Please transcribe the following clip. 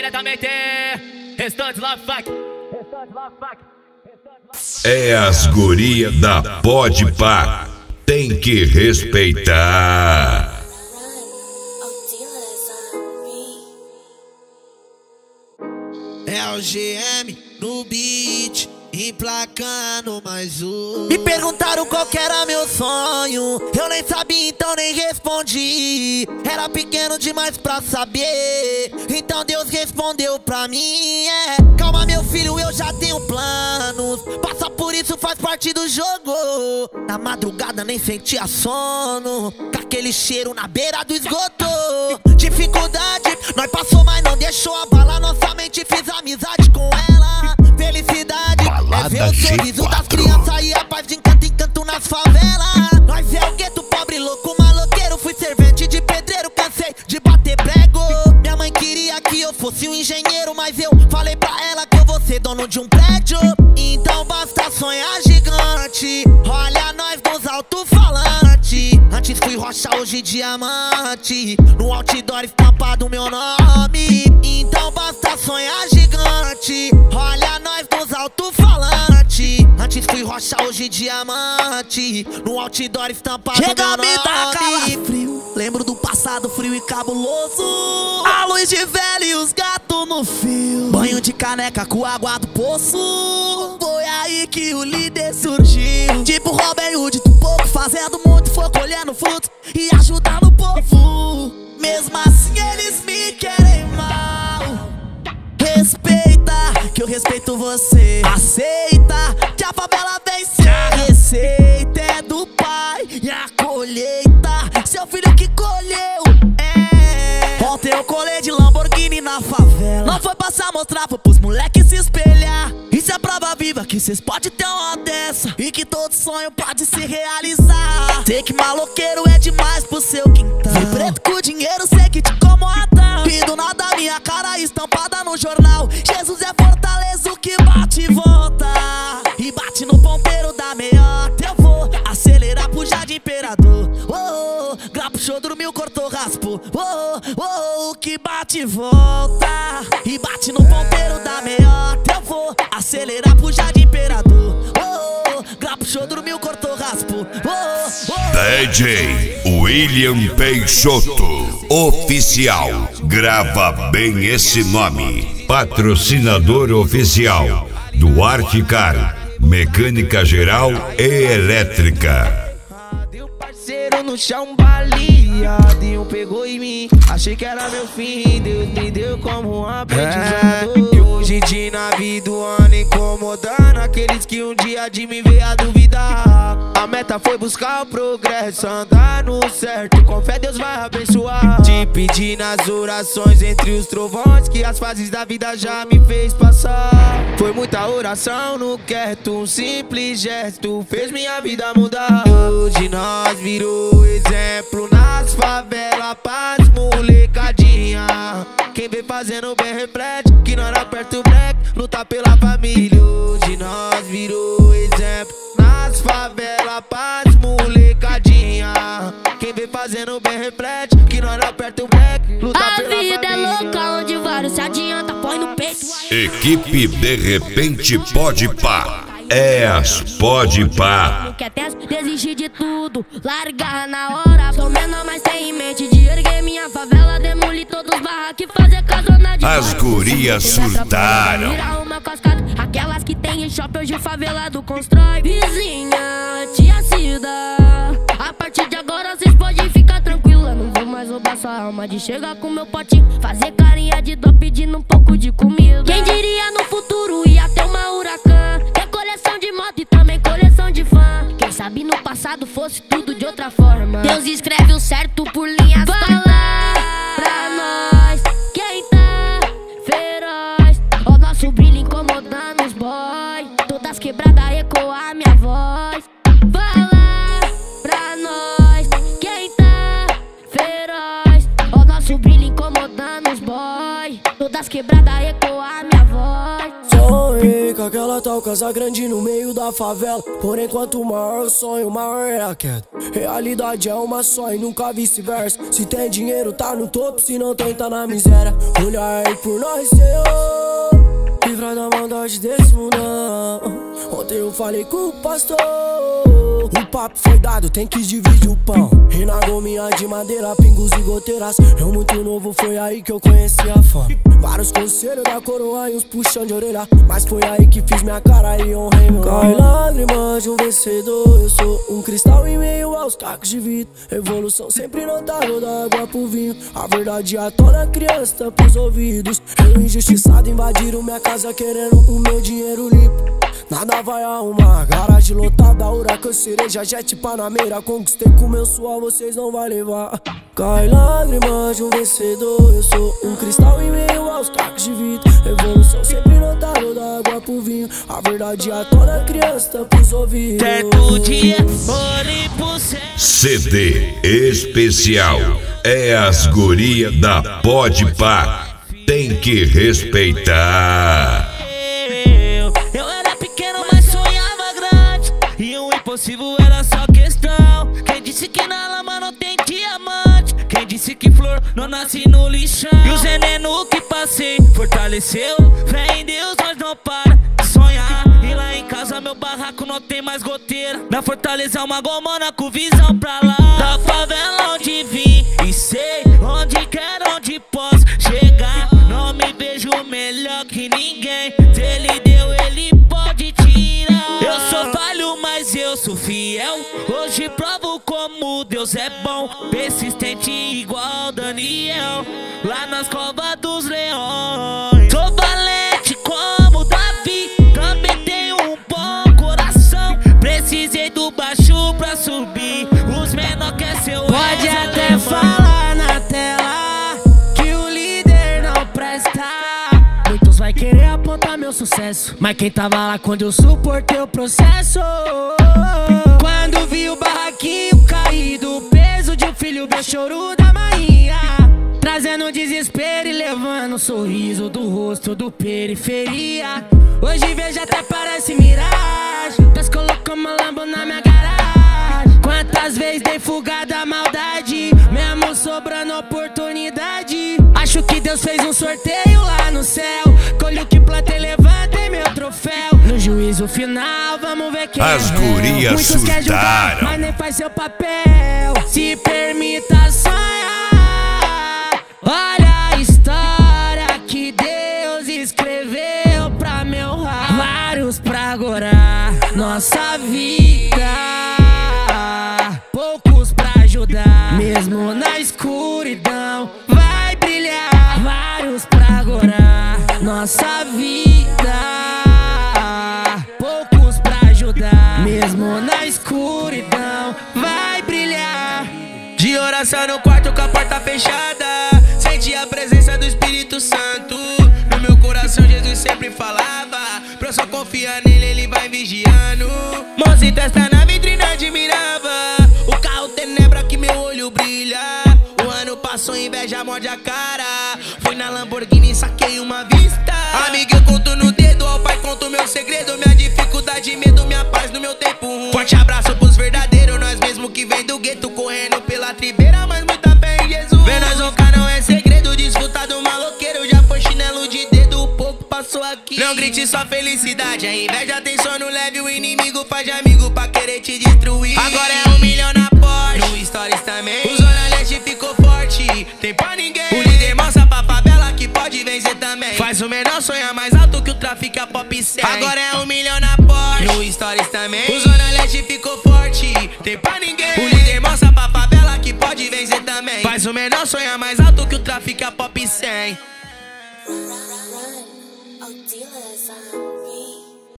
diretamente Restante Love Funk. É as guria da Pode Pá, tem que respeitar. É o GM no beat, emplacando mais um. Me perguntaram qual que era meu sonho, eu nem sabia, então nem respondi. Era pequeno demais pra saber, então Deus respondeu pra mim. Calma meu filho, eu já tenho planos, passa por isso, faz parte do jogo. Na madrugada nem sentia sono, com aquele cheiro na beira do esgoto. Dificuldade, nós passou, mas não deixou abalar nossa mente. Fiz amizade com ela, felicidade é ver o sorriso das crianças e a paz de encanto em canto nas favelas. Nós é o gueto, pobre, louco, maloqueiro. Fui servente de pedreiro, cansei de bater prego. Minha mãe queria que eu fosse um engenheiro, mas eu falei pra ela que eu vou ser dono de um prédio. Então basta sonhar gigante, olha nós nos alto-falantes. Antes fui rocha, hoje diamante, no outdoor estampado meu nome. Então basta sonhar gigante, olha nós nos alto-falantes. Antes fui rocha, hoje diamante, no outdoor estampado meu nome. Chega, me dá calafrio, lembro do passado frio e cabuloso. A luz de velho e os gatos no fio, banho de caneca com água do poço. Foi aí que o líder surgiu, tipo Robin Hood do pouco, fazendo muito, foi colhendo frutos e ajudando o povo. Mesmo assim eles me querem mal. Respeita, que eu respeito você. Aceita, que a favela vence. A receita é do pai e a colheita seu filho que colheu. Ontem eu colei de Lamborghini na favela. Não foi passar mostrar, foi pros moleques se espelhar. Isso é prova viva que cês podem ter uma dessa e que todo sonho pode se realizar. Sei que maloqueiro é demais pro seu quintal. Fui preto com dinheiro, sei que te incomoda. E do nada minha cara estampada no jornal. Jesus é fortaleza, o que bate e volta. E bate no ponteiro da meiota. Eu vou acelerar pro Jardim Imperador. Oh, oh, grapo, show, dormiu, cortou, raspou. Oh, oh, oh, que bate e volta. E bate no ponteiro da meiota. Eu vou acelerar pro Jardim Imperador. Oh, oh, grapo, show, dormiu, cortou, raspou. Oh, oh. DJ William Peixoto Oficial, grava bem esse nome. Patrocinador oficial do Articar, mecânica geral e elétrica. Deu parceiro no chão baleado e um pegou em mim. Achei que era meu fim, Deus me deu como um aprendizado. E hoje de nave do ano incomodando aqueles que um dia de mim veio a duvidar. A meta foi buscar o progresso, andar no certo, com fé Deus vai abençoar. Te pedi nas orações entre os trovões que as fases da vida já me fez passar. Foi muita oração no quieto, um simples gesto fez minha vida mudar. Hoje nós virou exemplo nas favelas, paz, molecadinha. Quem vem fazendo bem reflete que nós aperta o black, luta pela família. Hoje nós virou exemplo nas favelas, paz, molecadinha. Quem vem fazendo bem reflete que nós aperta o black, luta pela família. A vida é louca onde vários se adianta, põe no peito. Equipe De Repente Pode Pá, é as Pode Pá. Não quer ter, desistir de tudo, largar na hora. Tô menor, mas tem em mente de erguer minha favela, demolir todos os barracos e fazer casona de As gurias surtaram. Virar uma cascata, aquelas que tem em shopping hoje o favelado constrói. Vizinha, tia Cida, a partir de agora vocês podem ficar tranquila. Não vou mais roubar sua alma de chegar com meu potinho, fazer carinha de dó pedindo um pouco de comida. Quem diria no futuro ia ter uma Huracan, ter coleção de moto e também coleção de fã. Quem sabe no passado fosse tudo de outra forma. Deus escreve o certo por linhas. Fala pra nós quem tá feroz. O nosso brilho incomodando os boys, todas quebradas ecoar minha voz. Fala pra nós quem tá feroz. O nosso brilho incomodando os boys, todas quebradas ecoar minha voz. Sou Sonhei com aquela tal casa grande no meio da favela. Porém, quanto maior o sonho, maior é a queda. Realidade é uma só e nunca vice-versa. Se tem dinheiro tá no topo, se não tem tá na miséria. Olhar aí por nós, Senhor, livra da maldade desse mundão. Ontem eu falei com o pastor, o papo foi dado, tem que dividir o pão. E na gominha de madeira, pingos e goteiras. Eu muito novo, foi aí que eu conheci a fama. Vários conselhos da coroa e uns puxão de orelha, mas foi aí que fiz minha cara e honrei meu nome. Cai lágrimas de um vencedor, eu sou um cristal em meio aos cacos de vidro. Evolução sempre notável da água pro vinho. A verdade atona a criança, tampa os ouvidos. Eu injustiçado invadiram minha casa querendo o meu dinheiro limpo. Nada vai arrumar, garagem lotada, huracan, cereja, jet, panameira. Conquistei com meu suor, vocês não vai levar. Cai lágrimas de um vencedor, eu sou um cristal em meio aos cacos de vidro. Evolução sempre notável da água pro vinho. A verdade atona a criança, tampa os ouvidos. Certo dia, olhei pro céu. CD especial é as gurias da Pode Pá. Tem que respeitar. Eu era pequeno, mas sonhava grande. E o impossível era só questão. Quem disse que na lama não tem diamante? Quem disse que flor não nasce no lixão? E o veneno que passei fortaleceu. Fé em Deus, nós não para de sonhar. E lá em casa meu barraco não tem mais goteira. Na Fortaleza é uma gomona com visão pra lá. Da favela onde vim e sei onde quero, onde posso chegar. Não me vejo melhor que ninguém. Se ele deu, ele pode tirar. Eu sou falho, mas eu sou fiel. Hoje provo como Deus é bom. Persistente igual Daniel, lá nas covas dos leões. Sou valente como Davi, também tenho um bom coração. Precisei do baixo pra subir, os menor quer seu. Pode até falar na tela que o líder não presta. Muitos vai querer apontar meu sucesso, mas quem tava lá quando eu suportei o processo? Quando vi o barraquinho caído, o peso de um filho, meu choro da maninha, trazendo desespero e levando um sorriso do rosto do periferia. Hoje vejo até parece miragem, Deus colocou uma Lambo na minha garagem. Quantas vezes dei fuga da maldade, mesmo sobrando oportunidade. Acho que Deus fez um sorteio lá no céu, colho que plantei, levantei meu troféu. No juízo final, vamos ver quem as é. gurias Muitos querem julgar, surtaram, mas nem faz seu papel. Se permita sonhar. Olha a história que Deus escreveu pra me honrar. Vários pra agora, nossa vida, poucos pra ajudar. Mesmo na escuridão vai brilhar. Vários pra agora, nossa vida, poucos pra ajudar. Mesmo na escuridão vai brilhar. De oração no quarto com a porta fechada, senti a presença do Espírito Santo. No meu coração Jesus sempre falava, pra eu só confiar nele, ele vai vigiando. Mãos e testa na vitrine admirava, o carro tenebra que meu olho brilha. O ano passou, inveja morde a cara, fui na Lamborghini e saquei uma vista. Amigo, eu conto no dedo, ao pai conto meu segredo, minha dificuldade, medo, minha paz no meu tempo ruim. Forte abraço pros verdadeiros, nós mesmo que vem do gueto, correndo pela tribeira, mas muita fé em Jesus. Vê nós roncar não é segredo, desfrutar do maloqueiro, já foi chinelo de dedo, o pouco passou aqui. Não grite sua felicidade, a inveja tem sono leve, o inimigo faz de amigo pra querer te destruir. Agora é 1 milhão na Porsche, no Stories também, o Zona Leste ficou forte, tem pra ninguém. O líder mostra pra favela que pode vencer também, faz o menor sonhar mais alto que o tráfico, a pop 100. Agora é 1 milhão na Porsche, no Stories também, o Zona Leste ficou forte, tem pra ninguém. O líder mostra pra favela que pode vencer também, faz o menor sonhar mais alto que o tráfico, a pop 100. Run, oh, dealers on the beat.